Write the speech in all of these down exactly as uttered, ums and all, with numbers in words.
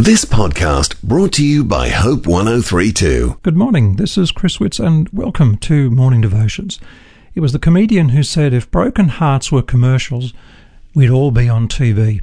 This podcast brought to you by Hope one oh three two. Good morning, this is Chris Witz and welcome to Morning Devotions. It was the comedian who said if broken hearts were commercials, we'd all be on T V.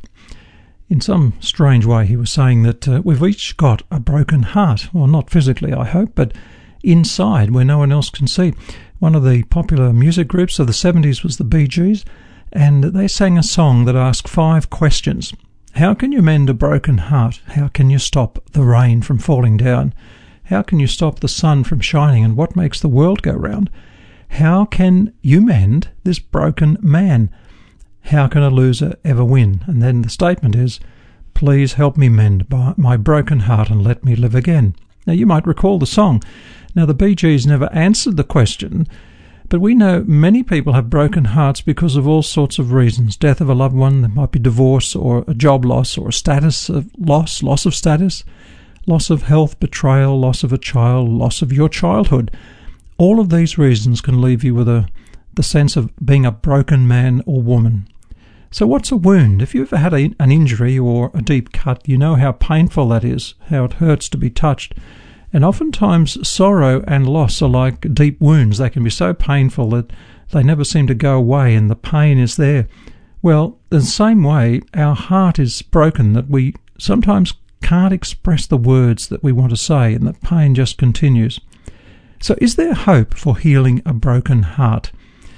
In some strange way he was saying that uh, we've each got a broken heart. Well, not physically I hope, but inside where no one else can see. One of the popular music groups of the seventies was the Bee Gees, and they sang a song that asked five questions. How can you mend a broken heart? How can you stop the rain from falling down? How can you stop the sun from shining? And what makes the world go round? How can you mend this broken man? How can a loser ever win? And then the statement is, please help me mend my broken heart and let me live again. Now you might recall the song. Now the Bee Gees never answered the question, but we know many people have broken hearts because of all sorts of reasons. Death of a loved one, there might be divorce or a job loss or a status of loss, loss of status, loss of health, betrayal, loss of a child, loss of your childhood. All of these reasons can leave you with a the sense of being a broken man or woman. So what's a wound? If you've ever had a, an injury or a deep cut, you know how painful that is, how it hurts to be touched. And oftentimes sorrow and loss are like deep wounds. They can be so painful that they never seem to go away and the pain is there. Well, in the same way, our heart is broken that we sometimes can't express the words that we want to say and the pain just continues. So is there hope for healing a broken heart?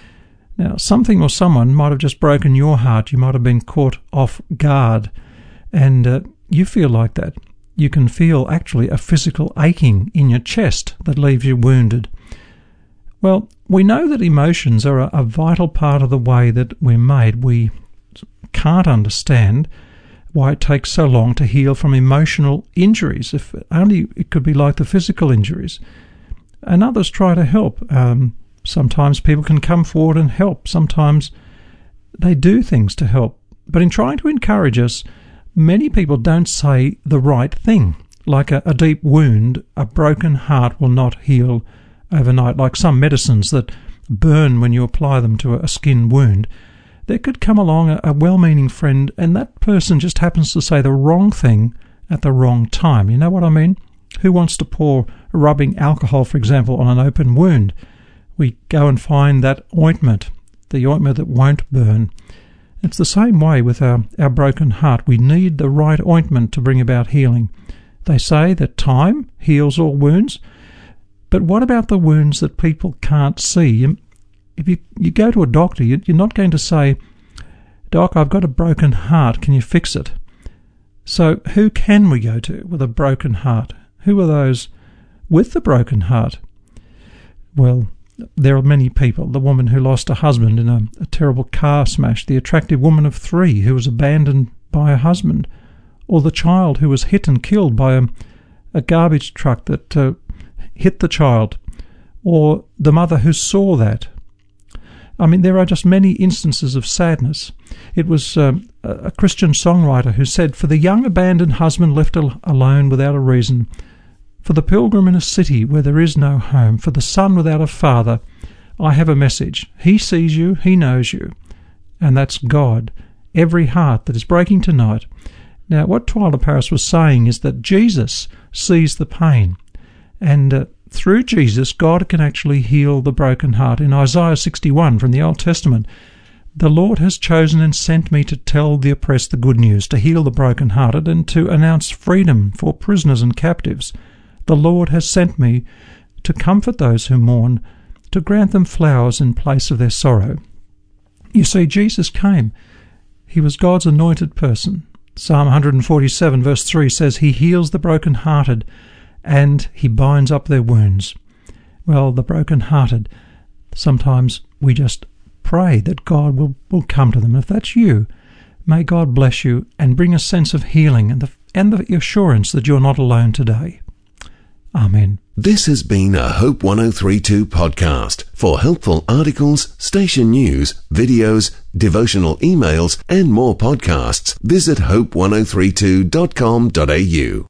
Now, something or someone might have just broken your heart. You might have been caught off guard and uh, you feel like that. You can feel actually a physical aching in your chest that leaves you wounded. Well, we know that emotions are a, a vital part of the way that we're made. We can't understand why it takes so long to heal from emotional injuries, if only it could be like the physical injuries. And others try to help. Um, sometimes people can come forward and help. Sometimes they do things to help. But in trying to encourage us, many people don't say the right thing. Like a, a deep wound, a broken heart will not heal overnight. Like some medicines that burn when you apply them to a skin wound. There could come along a, a well-meaning friend and that person just happens to say the wrong thing at the wrong time. You know what I mean? Who wants to pour rubbing alcohol, for example, on an open wound? We go and find that ointment, the ointment that won't burn. It's the same way with our, our broken heart. We need the right ointment to bring about healing. They say that time heals all wounds, but what about the wounds that people can't see? If you, you go to a doctor, you, you're not going to say, Doc, I've got a broken heart, can you fix it? So who can we go to with a broken heart? Who are those with the broken heart? Well, there are many people. The woman who lost a husband in a, a terrible car smash, the attractive woman of three who was abandoned by her husband, or the child who was hit and killed by a, a garbage truck that uh, hit the child, or the mother who saw that. I mean, there are just many instances of sadness. It was um, a Christian songwriter who said, for the young abandoned husband left al- alone without a reason, for the pilgrim in a city where there is no home, for the son without a father, I have a message. He sees you, he knows you, and that's God. Every heart that is breaking tonight. Now, what Twyla Paris was saying is that Jesus sees the pain, and uh, through Jesus, God can actually heal the broken heart. In Isaiah sixty-one from the Old Testament, the Lord has chosen and sent me to tell the oppressed the good news, to heal the brokenhearted, and to announce freedom for prisoners and captives. The Lord has sent me to comfort those who mourn, to grant them flowers in place of their sorrow. You see, Jesus came. He was God's anointed person. Psalm one forty-seven verse three says, He heals the brokenhearted and He binds up their wounds. Well, the brokenhearted, sometimes we just pray that God will, will come to them. If that's you, may God bless you and bring a sense of healing and the, and the assurance that you're not alone today. Amen. This has been a Hope one oh three two podcast. For helpful articles, station news, videos, devotional emails, and more podcasts, visit hope one oh three two dot com dot a u.